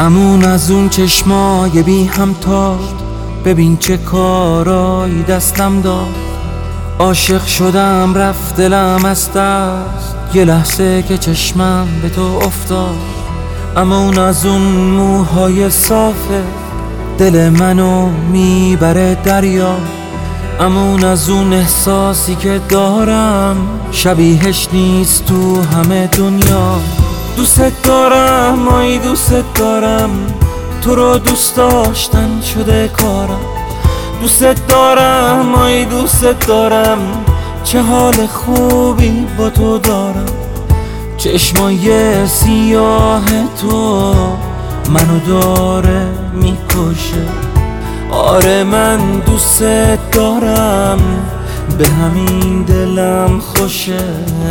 امون از اون چشمای بی همتا، ببین چه کارایی دستم داد. عاشق شدم رفت دلم از دست، یه لحظه که چشمم به تو افتاد. امون از اون موهای صافه، دل منو میبره دریا. امون از اون احساسی که دارم، شبیهش نیست تو همه دنیا. دوست دارم آی دوست دارم، تو رو دوست داشتن شده کارم. دوست دارم آی دوست دارم، چه حال خوبی با تو دارم. چشمای سیاه تو منو داره میکشه. آره من دوست دارم، به همین دلم خوشه.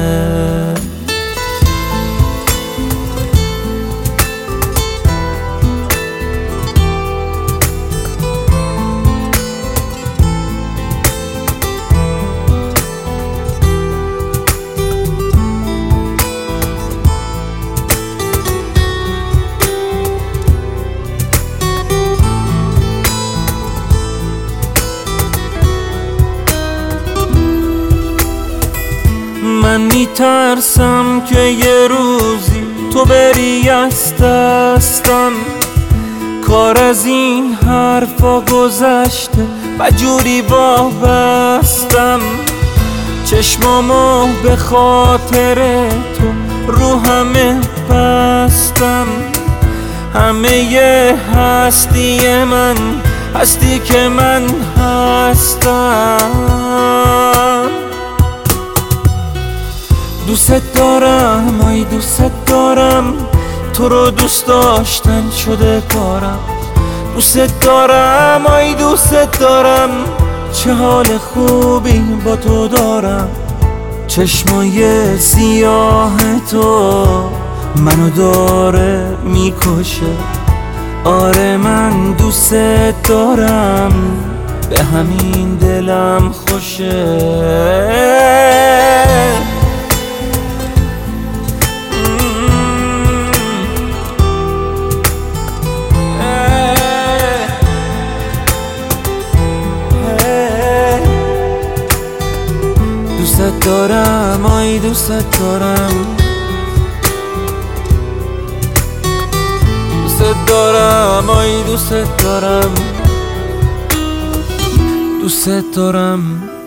من میترسم که یه روزی تو بری از دستم. کار از این حرفا گذشته، بجوری وابستم. چشمامو به خاطر تو رو همه بستم. همه هستی من هستی که من هستم. دوست دارم آی دوست دارم، تو رو دوست داشتن شده کارم. دوست دارم آی دوست دارم، چه حال خوبی با تو دارم. چشمای سیاه تو منو داره میکشه. آره من دوست دارم، به همین دلم خوشه. دوست دارم آی دوست دارم، دوست دارم آی دوست دارم، دوست دارم.